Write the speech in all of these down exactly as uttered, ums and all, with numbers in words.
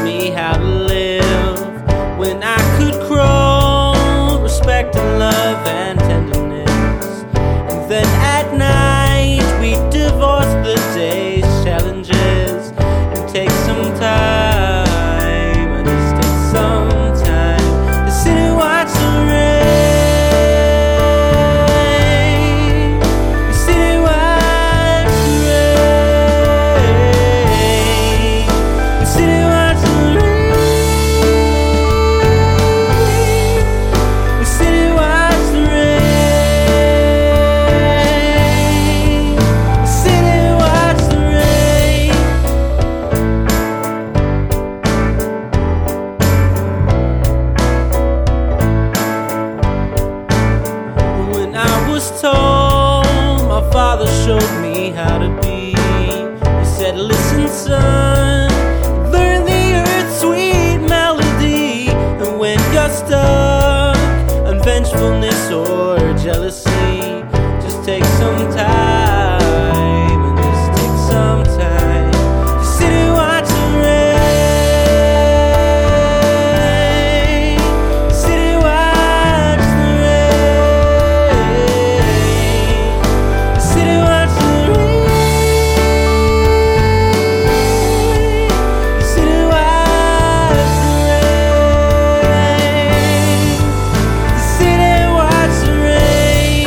me how to live when I could crawl, respect and love and tenderness. And then at night we divorce the day's challenges and take some time, and just take some time to sit and watch the rain. We sit and watch the rain. We sit and watch the rain. We sit and watch the rain. We sit and watch the rain. When I was told, my father showed me how to be. He said, listen son, learn the earth's sweet melody. And when you're stuck on vengefulness or jealousy, just take some time, and just take some time to sit and watch the rain. Sit and watch the rain. Sit and watch the rain. Sit and watch the rain. Sit and watch the rain.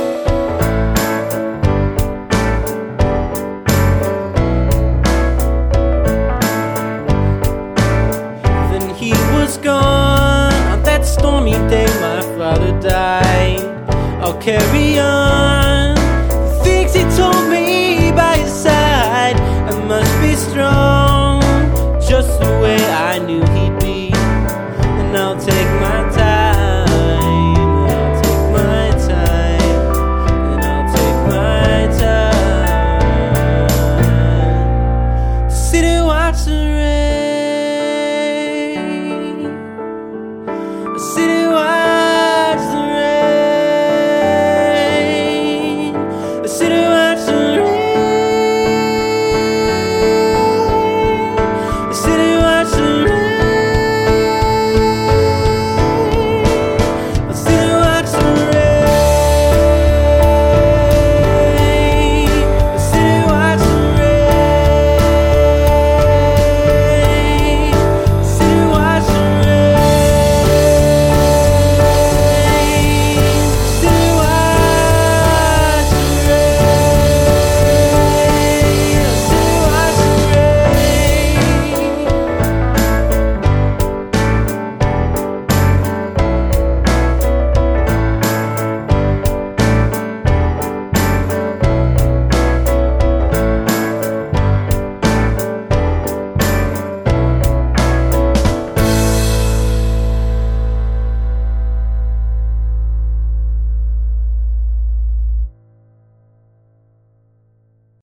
Then he was gone on that stormy day my father died. I'll carry on the things he told